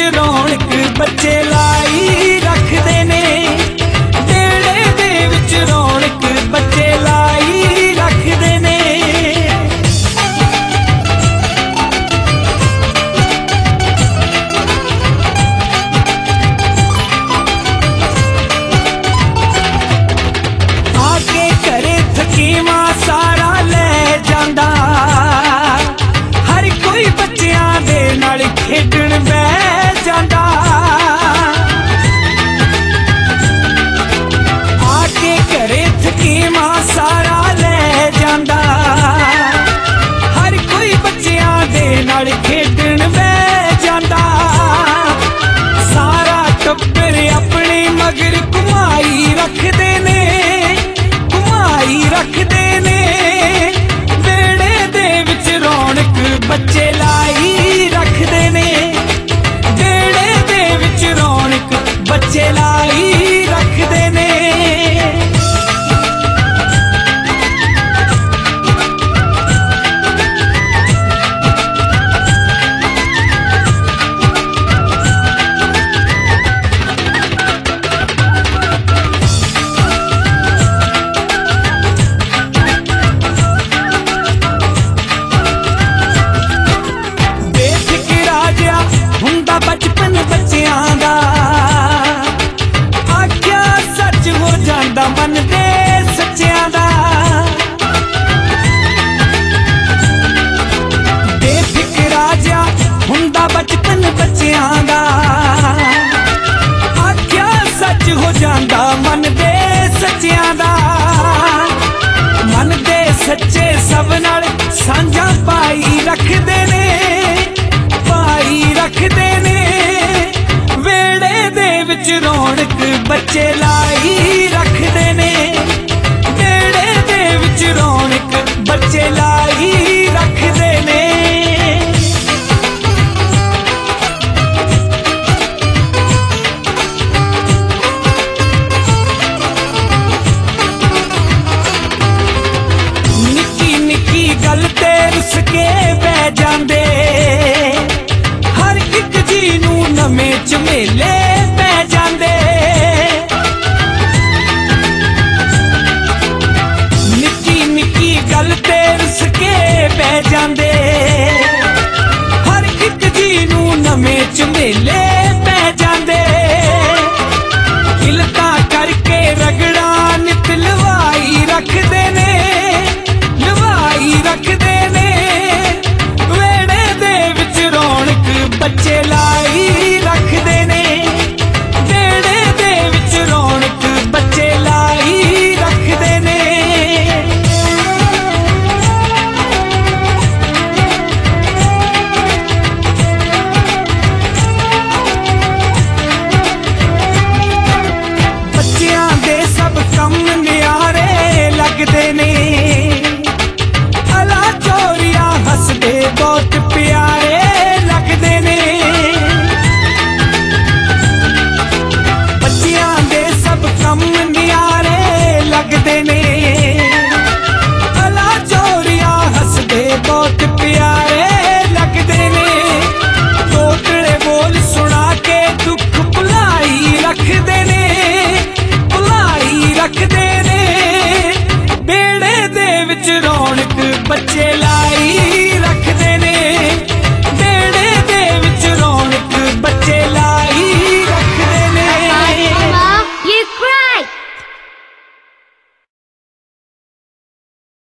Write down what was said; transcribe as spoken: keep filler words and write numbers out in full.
रौनक बच्चे लाई रखते ने, बेड़े दे विच रौनक बच्चे लाई रखते ने। आके घरे थकीवा सारा ले जांदा, हर कोई बच्चियां दे नाल खेडण बह जांदा। आके घरे थकीवा सारा ले जांदा, हर कोई बच्चियां दे नाल खेडण बह जांदा। सारा टब्बर अपने मगर घुमाई रखदे ने, घुमाई रखदे ने। बेड़े दे विच रौनक बच्चे लाई रखदे ने, बेड़े दे विच रौनक बच्चे लाई रखदे ने। हुंदा बचपन बच्चियां दा, आख्या सच हो जांदा मन दे सच्चियां दा। बेफिक्रा जा हुंदा बचपन बच्चियां दा, आख्या सच हो जांदा मन दे सच्चियां दा। मन दे सच्चे सब नाल सांझा पाई रखदे ने, पाई रखदे ने। वेड़े दे विच रौनक बच्चे लाई रखदे ने, वेड़े दे विच रौनक बच्चे लाई रखदे ने। निक्की निक्की गल ते रुस के बह जांदे, नवें झमेले पै जांदे। निक्की निक्की गल ते रुस के पै जांदे, हर एक जी नूं नवें झमेले पै जांदे। हिलता करके रगड़ा नित लवाई रखदे ने, लवाई रखदे ने। वेड़े दे विच रौनक बच्चे लाई रखदे ने, बेड़े दे विच रौनक बच्चे लाई रखदे ने। बच्चियां दे सब कम न्यारे लगदे ने, अला चोरिया हसदे बहुत प्यारे लगदे ने। बच्चियां दे सब कम न्यारे लगदे ने, अला चोरिया हसदे बहुत प्यारे लगदे ने। तोतले बोल सुना के दुख भुलाई रखदे ने, भुलाई रखदे ने। बेड़े दे विच रौनक बच्चे लाई